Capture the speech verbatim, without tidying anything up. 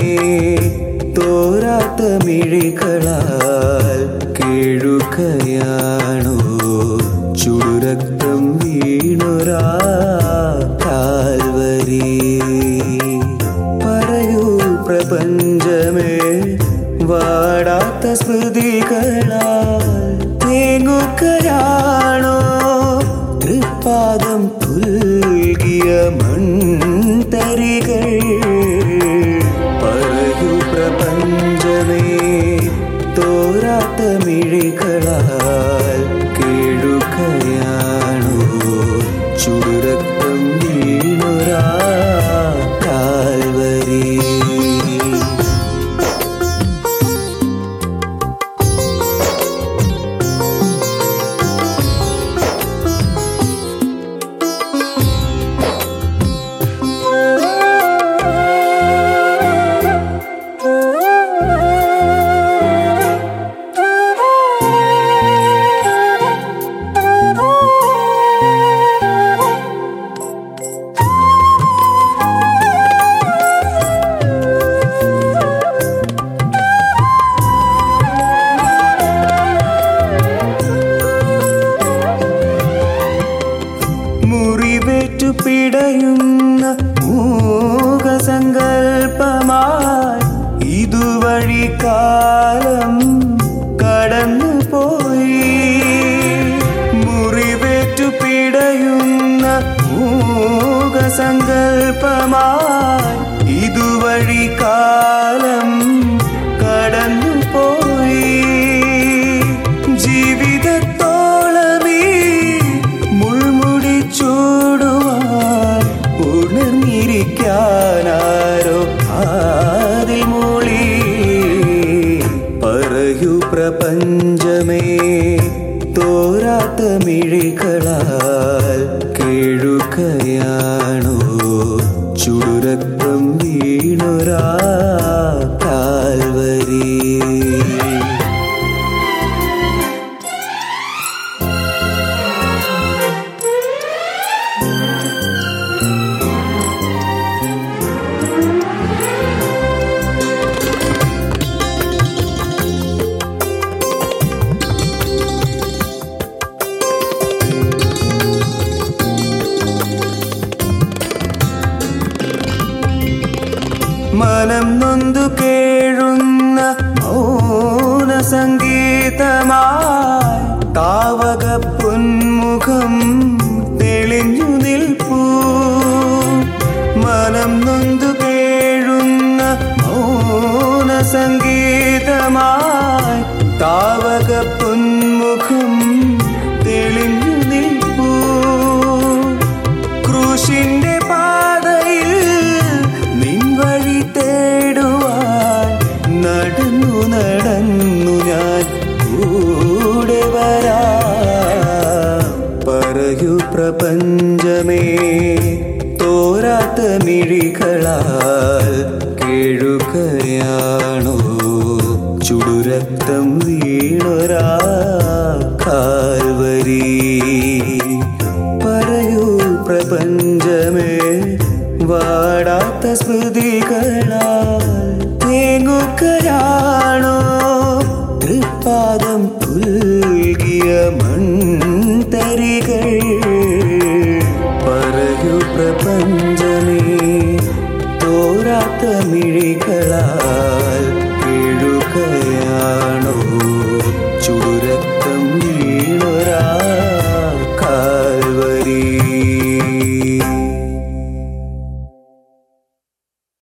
തോരാത്ത മിഴികളാൽ കേഴുകയാണോ ചുടുരക്തം വീണൊരാ കാൽവരി. പറയൂ പ്രപഞ്ചമേ വാടാത്ത സ്മൃതികളാൽ തേങ്ങുകയാണോ തൃപ്പാദം പുൽകിയ മൺതരികൾ. പറയൂ പ്രപഞ്ചമേ തോരാത്ത മിഴികളാൽ കേഴുകയാണോ ചുടുരക്തം വീണൊരാ കാൽവരി. മുറിവേറ്റു പിടയുന്ന മൂകസങ്കൽപ്പമായി ഇതുവഴി കാലം കടന്നുപോയി. മുറിവേറ്റു പിടയുന്ന മൂകസങ്കൽപ്പമായി ഇതുവഴി കാലം കടന്നുപോയി. ജീവിതത്തോളമീ മുൾമുടി ചൂടുവാൻ ഉണർന്നിരിക്കാനാരോ ആദിൽ മൂളി. പറയൂ പ്രപഞ്ചമേ തോരാത്ത മിഴികളാൽ കേഴുകയാണോ ചുടുരക്തം വീണൊരാ കാൽവരി. മനം നൊന്തു കേഴുന്ന മൗന സംഗീതമായി താവക പൊന്മുഖം തെളിഞ്ഞു നിൽപ്പൂ. മനം നൊന്തു കേഴുന്ന മൗന സംഗീതമായി താവക പൊന്മുഖം തെളിഞ്ഞു നിൽപ്പൂ. ക്രൂശിന്റെ പാതയിൽ നിൻ വഴി തേടുവാൻ നടന്നു നടന്നു ഞാൻ കൂടെ വരാം. പറയൂ പ്രപഞ്ചമേ തോരാത്ത മിഴികളാൽ കേഴുകയാണോ ചുടുരക്തം വീണൊരാ കാൽവരി. പറയൂ പ്രപഞ്ചമേ വാടാത്ത സ്മൃതികളാൽ തേങ്ങുകയാണോ തൃപ്പാദം പുൽകിയ മൺതരികൾ. പറയൂ പ്രപഞ്ചമേ തോരാത്ത മിഴികളാൽ കേഴുകയാണോ ചുടു